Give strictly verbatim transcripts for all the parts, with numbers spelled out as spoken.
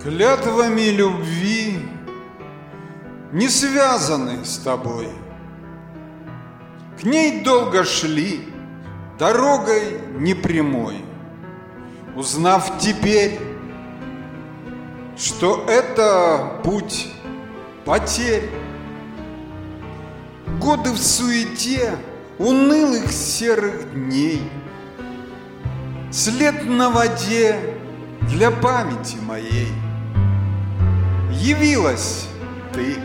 Клятвами любви не связаны с тобой. К ней долго шли, дорогой непрямой, узнав теперь, что это путь потерь. Годы в суете унылых серых дней, след на воде для памяти моей. Явилась ты,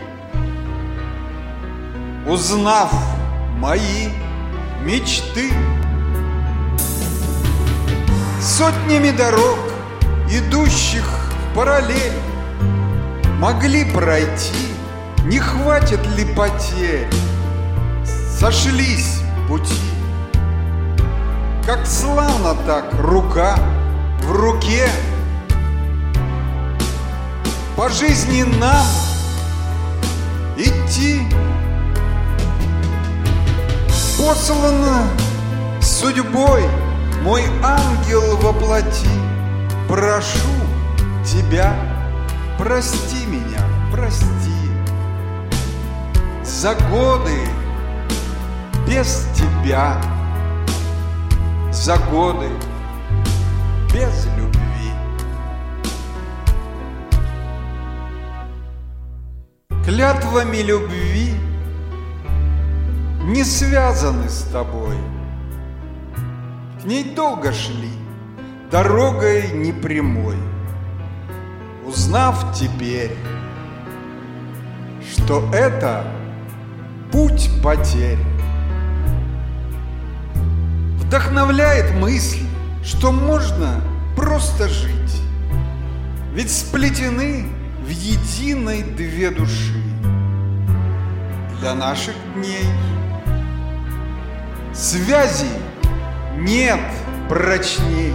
узнав мои мечты. Сотнями дорог, идущих в параллель, могли пройти, не хватит ли потерь. Сошлись пути, как славно так рука в руке. По жизни нам идти, послано судьбой, мой ангел во плоти. Прошу тебя, прости меня, прости за годы без тебя, за годы без любви. Клятвами любви не связаны с тобой. К ней долго шли, дорогой непрямой, узнав теперь, что это путь потерь. Вдохновляет мысль, что можно просто жить, ведь сплетены в единой две души. Для наших дней связи нет прочней.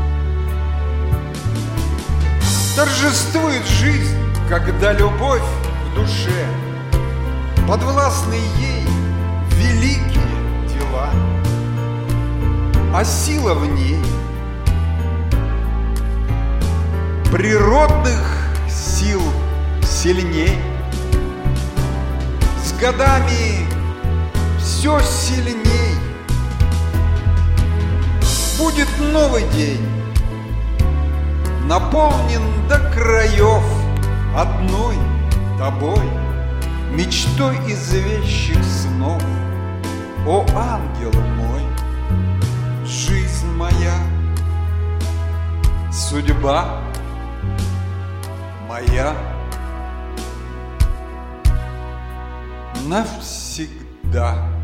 Торжествует жизнь, когда любовь в душе, подвластны ей великие дела, а сила в ней природных сил сильней. С годами все сильней. Будет новый день, наполнен до краев одной тобой, мечтой из вещих снов. О, ангел мой, жизнь моя, судьба моя навсегда.